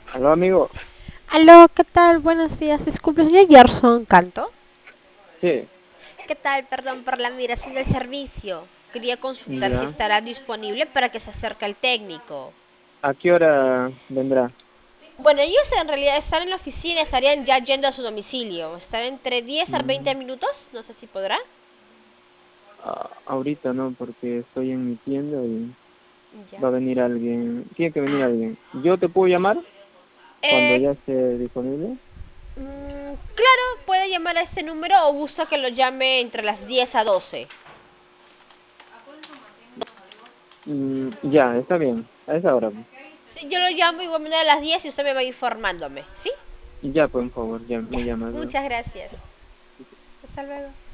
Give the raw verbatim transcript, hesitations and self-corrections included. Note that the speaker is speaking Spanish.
Aló, amigo. Aló, ¿qué tal? Buenos días. Disculpe, señor Gerson Canto. Sí, ¿Qué tal? Perdón por la admiración del servicio. Quería consultar si ya. estará disponible para que se acerque el técnico. ¿A qué hora vendrá? Bueno, ellos en realidad están en la oficina, estarían ya yendo a su domicilio. Estará entre diez a veinte Mm, minutos, no sé si podrá. a- ahorita no, porque estoy en mi tienda y Ya. va a venir alguien. Tiene que venir alguien. ¿Yo te puedo llamar cuando Eh, ya esté disponible? mm, claro, puede llamar a este número o gusta que lo llame entre las diez a doce. Mm, ya, está bien. A esa hora. Sí, yo lo llamo igualmente a las diez y usted me va informándome, ¿sí? Ya, por favor, ya Ya, me llamas, ¿no? muchas gracias. Hasta luego.